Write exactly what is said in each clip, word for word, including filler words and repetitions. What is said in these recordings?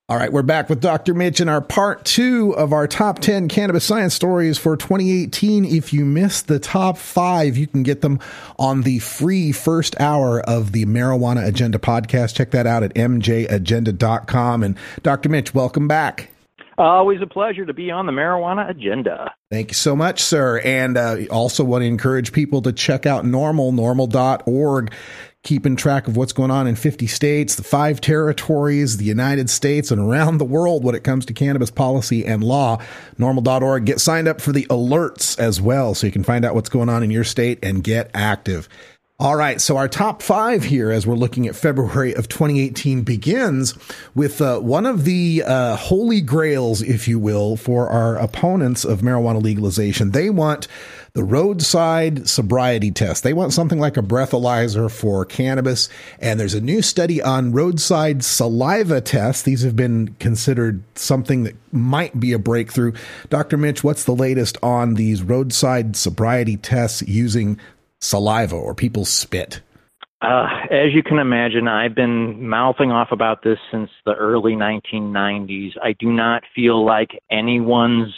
All right, we're back with Doctor Mitch in our part two of our top ten cannabis science stories for twenty eighteen. If you missed the top five, you can get them on the free first hour of the Marijuana Agenda podcast. Check that out at m j agenda dot com. And Doctor Mitch, welcome back. Always a pleasure to be on the Marijuana Agenda. Thank you so much, sir. And uh, also want to encourage people to check out NORML, normal dot org. Keeping track of what's going on in fifty states, the five territories, the United States, and around the world when it comes to cannabis policy and law. normal dot org. Get signed up for the alerts as well so you can find out what's going on in your state and get active. All right, so our top five here, as we're looking at February of twenty eighteen, begins with uh, one of the uh, holy grails, if you will, for our opponents of marijuana legalization. They want the roadside sobriety test. They want something like a breathalyzer for cannabis. And there's a new study on roadside saliva tests. These have been considered something that might be a breakthrough. Doctor Mitch, what's the latest on these roadside sobriety tests using saliva or people's spit? Uh, as you can imagine, I've been mouthing off about this since the early nineteen nineties. I do not feel like anyone's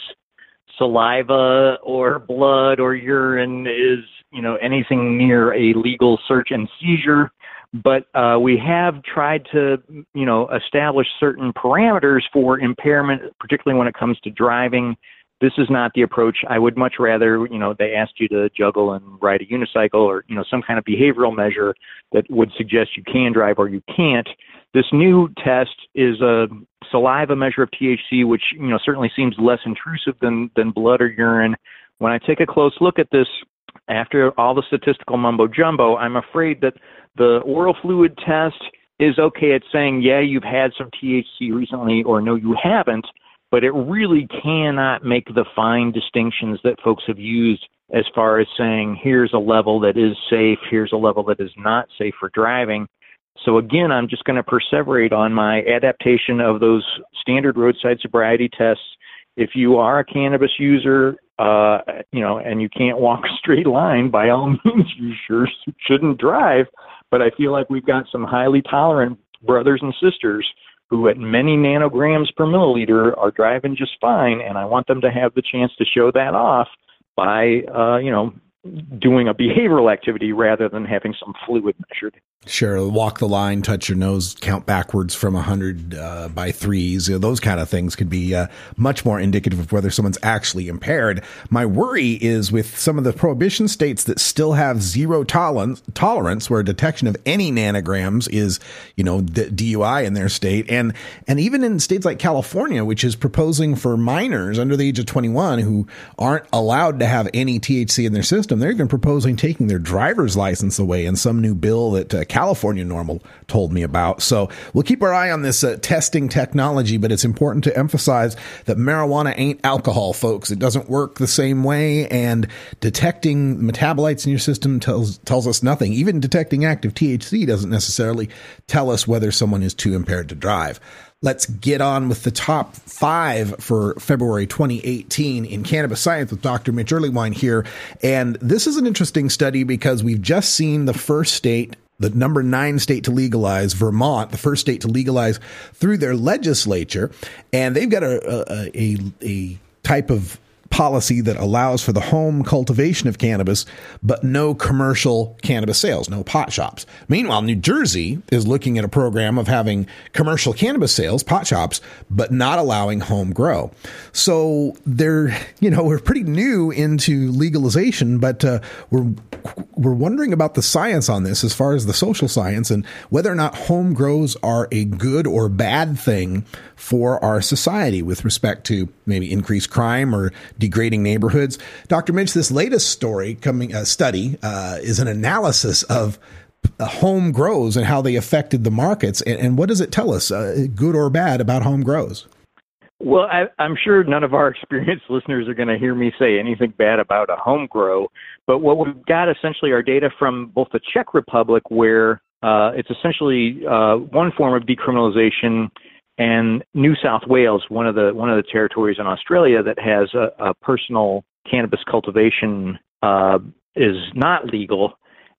saliva or blood or urine is, you know, anything near a legal search and seizure. But uh, we have tried to, you know, establish certain parameters for impairment, particularly when it comes to driving. This is not the approach. I would much rather, you know, they asked you to juggle and ride a unicycle or, you know, some kind of behavioral measure that would suggest you can drive or you can't. This new test is a saliva measure of T H C, which, you know, certainly seems less intrusive than, than blood or urine. When I take a close look at this, after all the statistical mumbo jumbo, I'm afraid that the oral fluid test is okay at saying, yeah, you've had some T H C recently, or no, you haven't. But it really cannot make the fine distinctions that folks have used as far as saying, here's a level that is safe, here's a level that is not safe for driving. So again, I'm just going to perseverate on my adaptation of those standard roadside sobriety tests. If you are a cannabis user, uh, you know, and you can't walk a straight line, by all means, you sure shouldn't drive. But I feel like we've got some highly tolerant brothers and sisters who at many nanograms per milliliter are driving just fine, and I want them to have the chance to show that off by, uh, you know, doing a behavioral activity rather than having some fluid measured. Sure. Walk the line, touch your nose, count backwards from one hundred uh, by threes. You know, those kind of things could be uh, much more indicative of whether someone's actually impaired. My worry is with some of the prohibition states that still have zero tolerance, tolerance where detection of any nanograms is, you know, D- DUI in their state. And, and even in states like California, which is proposing for minors under the age of twenty-one who aren't allowed to have any T H C in their system, they're even proposing taking their driver's license away in some new bill that uh, California NORML told me about. So we'll keep our eye on this uh, testing technology, but it's important to emphasize that marijuana ain't alcohol, folks. It doesn't work the same way, and detecting metabolites in your system tells tells us nothing. Even detecting active T H C doesn't necessarily tell us whether someone is too impaired to drive. Let's get on with the top five for February twenty eighteen in cannabis science with Doctor Mitch Earleywine here. And this is an interesting study because we've just seen the first state, the number nine state to legalize, Vermont, the first state to legalize through their legislature. And they've got a, a, a, a type of policy that allows for the home cultivation of cannabis, but no commercial cannabis sales, no pot shops. Meanwhile, New Jersey is looking at a program of having commercial cannabis sales, pot shops, but not allowing home grow. So they're, you know, we're pretty new into legalization, but uh, we're we're wondering about the science on this as far as the social science and whether or not home grows are a good or bad thing for our society with respect to maybe increased crime or degrading neighborhoods. Doctor Mitch, this latest story coming uh, study uh, is an analysis of uh, home grows and how they affected the markets. And, and what does it tell us, uh, good or bad, about home grows? Well, I, I'm sure none of our experienced listeners are going to hear me say anything bad about a home grow. But what we've got essentially are data from both the Czech Republic, where uh, it's essentially uh, one form of decriminalization, and New South Wales, one of the one of the territories in Australia that has a, a personal cannabis cultivation uh, is not legal.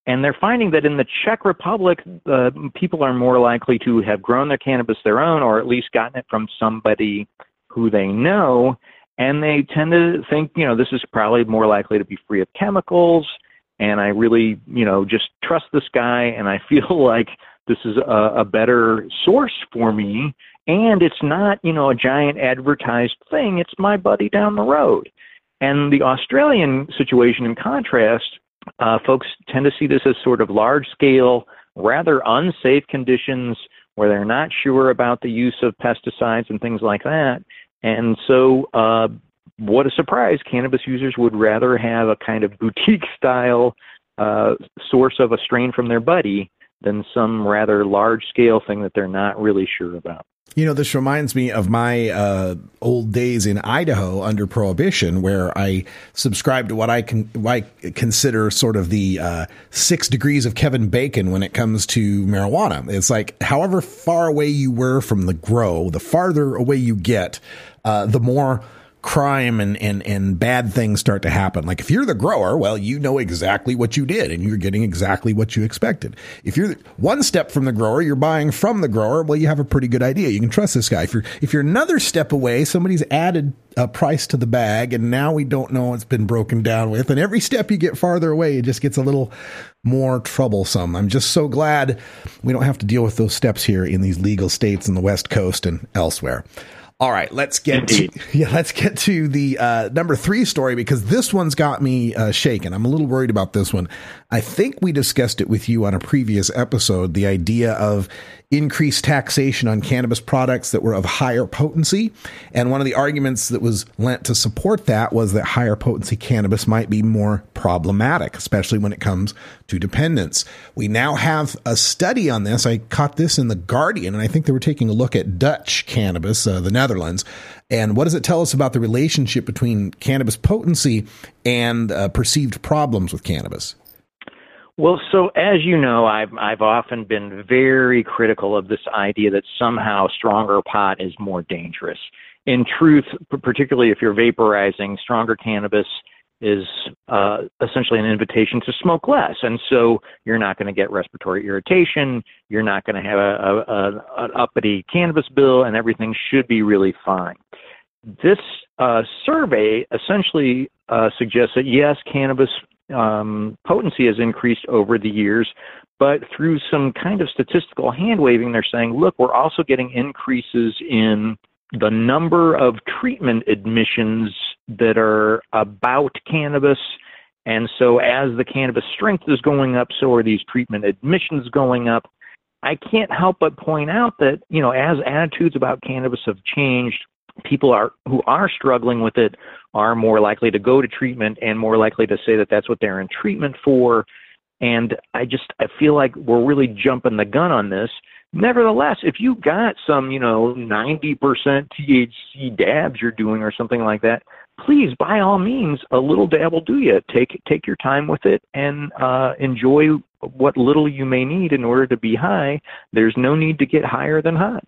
And they're finding that in the Czech Republic, uh, people are more likely to have grown their cannabis their own, or at least gotten it from somebody who they know. And they tend to think, you know, this is probably more likely to be free of chemicals. And I really, you know, just trust this guy. And I feel like this is a, a better source for me. And it's not, you know, a giant advertised thing. It's my buddy down the road. And the Australian situation, in contrast, uh, folks tend to see this as sort of large-scale, rather unsafe conditions where they're not sure about the use of pesticides and things like that. And so uh, what a surprise, cannabis users would rather have a kind of boutique-style uh, source of a strain from their buddy than some rather large-scale thing that they're not really sure about. You know, this reminds me of my uh, old days in Idaho under Prohibition, where I subscribed to what I can what I consider sort of the uh, six degrees of Kevin Bacon when it comes to marijuana. It's like however far away you were from the grow, the farther away you get, uh, the more crime and, and, and bad things start to happen. Like if you're the grower, well, you know exactly what you did and you're getting exactly what you expected. If you're one step from the grower, you're buying from the grower, well, you have a pretty good idea. You can trust this guy. If you're, if you're another step away, somebody's added a price to the bag and now we don't know it's been broken down with. And every step you get farther away, it just gets a little more troublesome. I'm just so glad we don't have to deal with those steps here in these legal states in the West Coast and elsewhere. All right, let's get to, yeah, let's get to the uh, number three story, because this one's got me uh, shaken. I'm a little worried about this one. I think we discussed it with you on a previous episode, the idea of increased taxation on cannabis products that were of higher potency. And one of the arguments that was lent to support that was that higher potency cannabis might be more problematic, especially when it comes to dependence. We now have a study on this. I caught this in The Guardian, and I think they were taking a look at Dutch cannabis, uh, the Netherlands. And what does it tell us about the relationship between cannabis potency and uh, perceived problems with cannabis? Well, so as you know, I've I've often been very critical of this idea that somehow stronger pot is more dangerous. In truth, particularly if you're vaporizing, stronger cannabis is uh, essentially an invitation to smoke less. And so you're not going to get respiratory irritation. You're not going to have a, a, a, an uppity cannabis bill, and everything should be really fine. This uh, survey essentially uh, suggests that, yes, cannabis um, potency has increased over the years, but through some kind of statistical hand-waving, they're saying, look, we're also getting increases in the number of treatment admissions that are about cannabis. And so as the cannabis strength is going up, so are these treatment admissions going up. I can't help but point out that, you know, as attitudes about cannabis have changed, people are who are struggling with it are more likely to go to treatment and more likely to say that that's what they're in treatment for. And I just, I feel like we're really jumping the gun on this. Nevertheless, if you got some, you know, ninety percent T H C dabs you're doing or something like that, please, by all means, a little dab will do you. Take, take your time with it and uh, enjoy what little you may need in order to be high. There's no need to get higher than high.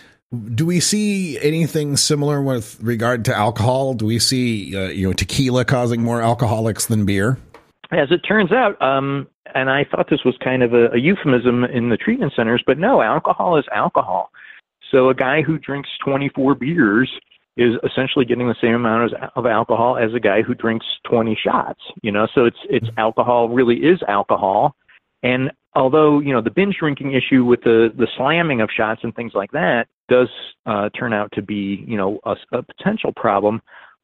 Do we see anything similar with regard to alcohol? Do we see, uh, you know, tequila causing more alcoholics than beer? As it turns out, um, and I thought this was kind of a, a euphemism in the treatment centers, but no, alcohol is alcohol. So a guy who drinks twenty-four beers is essentially getting the same amount of, of alcohol as a guy who drinks twenty shots. You know, so it's it's alcohol really is alcohol. And although, you know, the binge drinking issue with the, the slamming of shots and things like that does uh, turn out to be, you know, a, a potential problem,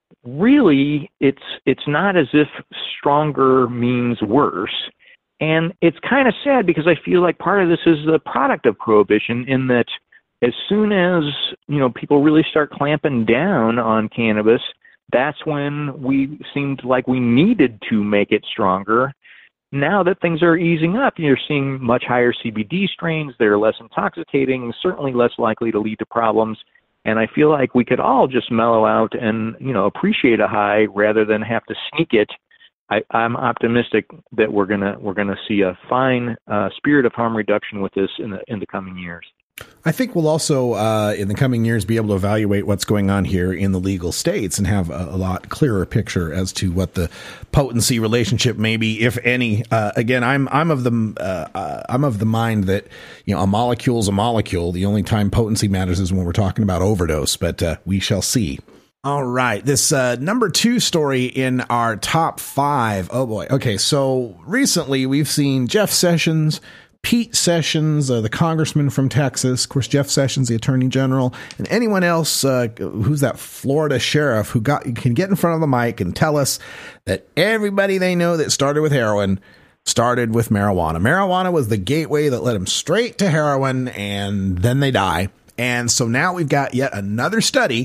really it's it's not as if stronger means worse. And it's kind of sad because I feel like part of this is the product of prohibition, in that as soon as, you know, people really start clamping down on cannabis, that's when we seemed like we needed to make it stronger. Now that things are easing up, you're seeing much higher C B D strains. They're less intoxicating, certainly less likely to lead to problems. And I feel like we could all just mellow out and, you know, appreciate a high rather than have to sneak it. I, I'm optimistic that we're gonna we're gonna see a fine uh, spirit of harm reduction with this in the in the coming years. I think we'll also, uh, in the coming years, be able to evaluate what's going on here in the legal states and have a, a lot clearer picture as to what the potency relationship may be, if any. Uh, again, I'm I'm of the uh, uh, I'm of the mind that, you know, a molecule's a molecule. The only time potency matters is when we're talking about overdose. But uh, we shall see. All right. This uh, number two story in our top five. Oh, boy. OK, so recently we've seen Jeff Sessions, Pete Sessions, uh, the congressman from Texas, of course, Jeff Sessions, the attorney general, and anyone else uh, who's that Florida sheriff who got can get in front of the mic and tell us that everybody they know that started with heroin started with marijuana. Marijuana was the gateway that led them straight to heroin, and then they die. And so now we've got yet another study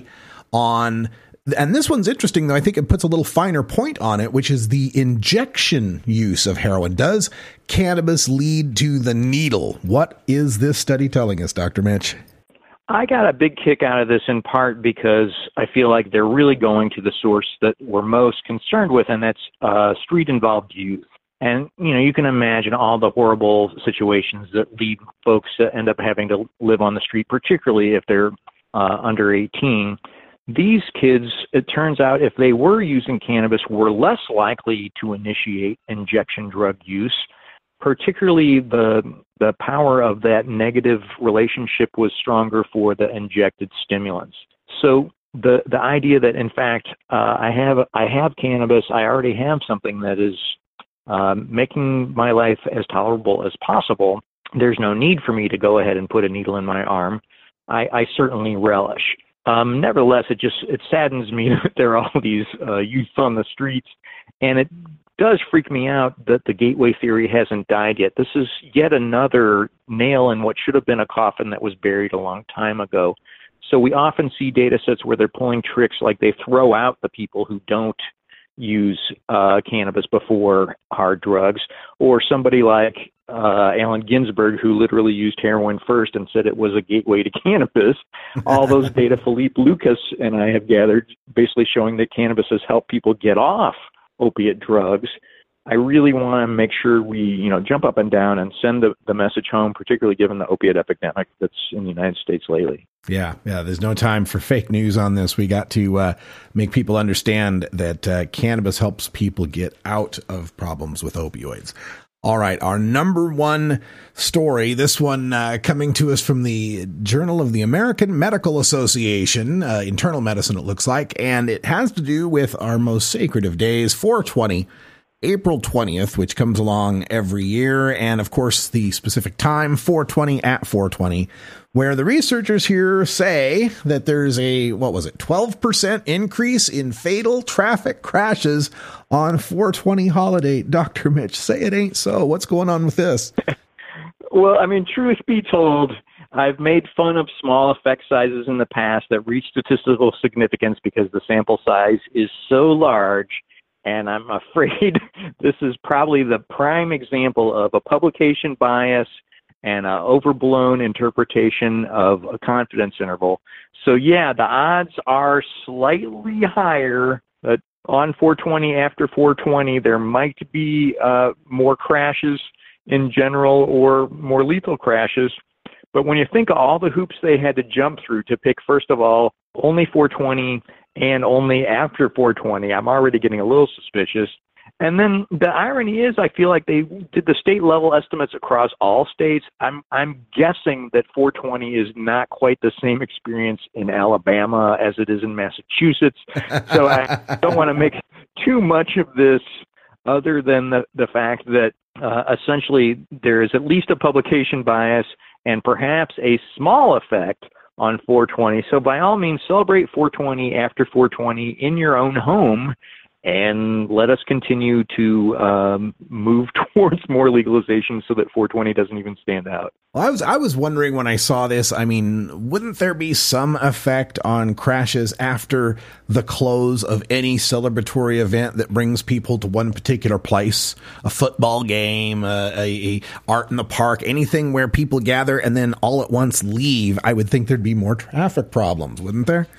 on, and this one's interesting, though. I think it puts a little finer point on it, which is the injection use of heroin. Does cannabis lead to the needle? What is this study telling us, Doctor Mitch? I got a big kick out of this in part because I feel like they're really going to the source that we're most concerned with, and that's uh, street-involved youth. And, you know, you can imagine all the horrible situations that lead folks to end up having to live on the street, particularly if they're uh, under eighteen. These kids, it turns out, if they were using cannabis, were less likely to initiate injection drug use. Particularly the the power of that negative relationship was stronger for the injected stimulants. So the the idea that, in fact, uh, I have I have cannabis, I already have something that is um, making my life as tolerable as possible. There's no need for me to go ahead and put a needle in my arm. I, I certainly relish. Um, nevertheless, it just it saddens me that there are all these uh, youth on the streets, and it does freak me out that the gateway theory hasn't died yet. This is yet another nail in what should have been a coffin that was buried a long time ago. So we often see data sets where they're pulling tricks like they throw out the people who don't use uh, cannabis before hard drugs, or somebody like uh, Allen Ginsberg, who literally used heroin first and said it was a gateway to cannabis. All those data Philippe Lucas and I have gathered basically showing that cannabis has helped people get off opiate drugs. I really want to make sure we, you know, jump up and down and send the, the message home, particularly given the opiate epidemic that's in the United States lately. Yeah, yeah. There's no time for fake news on this. We got to uh, make people understand that uh, cannabis helps people get out of problems with opioids. All right, our number one story, this one uh, coming to us from the Journal of the American Medical Association, uh, internal medicine it looks like, and it has to do with our most sacred of days, four twenty, April twentieth, which comes along every year, and of course the specific time, four twenty at four twenty, where the researchers here say that there's a, what was it, twelve percent increase in fatal traffic crashes on four twenty holiday. Doctor Mitch, say it ain't so. What's going on with this? Well, I mean, truth be told, I've made fun of small effect sizes in the past that reach statistical significance because the sample size is so large. And I'm afraid this is probably the prime example of a publication bias and an overblown interpretation of a confidence interval. So, yeah, the odds are slightly higher that on four twenty, after four twenty, there might be uh, more crashes in general or more lethal crashes. But when you think of all the hoops they had to jump through to pick, first of all, only four twenty and only after four twenty, I'm already getting a little suspicious. And then the irony is, I feel like they did the state level estimates across all states. I'm I'm guessing that four twenty is not quite the same experience in Alabama as it is in Massachusetts. So I don't want to make too much of this other than the, the fact that uh, essentially there is at least a publication bias and perhaps a small effect on four twenty. So by all means, celebrate four twenty after four twenty in your own home, and let us continue to um, move towards more legalization so that four twenty doesn't even stand out. Well, I was I was wondering when I saw this, I mean, wouldn't there be some effect on crashes after the close of any celebratory event that brings people to one particular place? A football game, a, a, a art in the park, anything where people gather and then all at once leave. I would think there'd be more traffic problems, wouldn't there?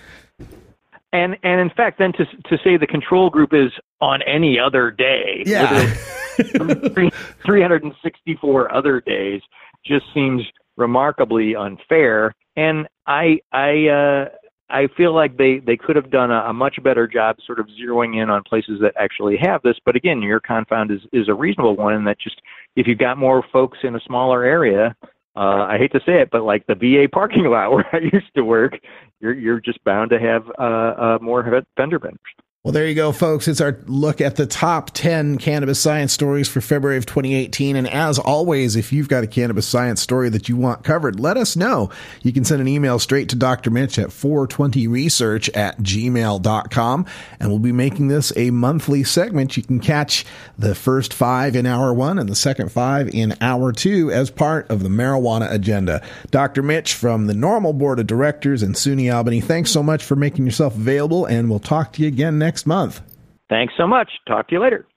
And and in fact, then to to say the control group is on any other day, yeah, three hundred sixty-four other days, just seems remarkably unfair. And I, I, uh, I feel like they, they could have done a, a much better job sort of zeroing in on places that actually have this. But again, your confound is, is a reasonable one, and that just, if you've got more folks in a smaller area, uh, I hate to say it, but like the V A parking lot where I used to work, you're, you're just bound to have uh, uh, more fender benders. Well, there you go, folks. It's our look at the top ten cannabis science stories for February of twenty eighteen. And as always, if you've got a cannabis science story that you want covered, let us know. You can send an email straight to Doctor Mitch at four twenty research at gmail dot com. And we'll be making this a monthly segment. You can catch the first five in hour one and the second five in hour two as part of the marijuana agenda. Doctor Mitch from the Normal Board of Directors in SUNY Albany, thanks so much for making yourself available, and we'll talk to you again next month. Thanks so much. Talk to you later.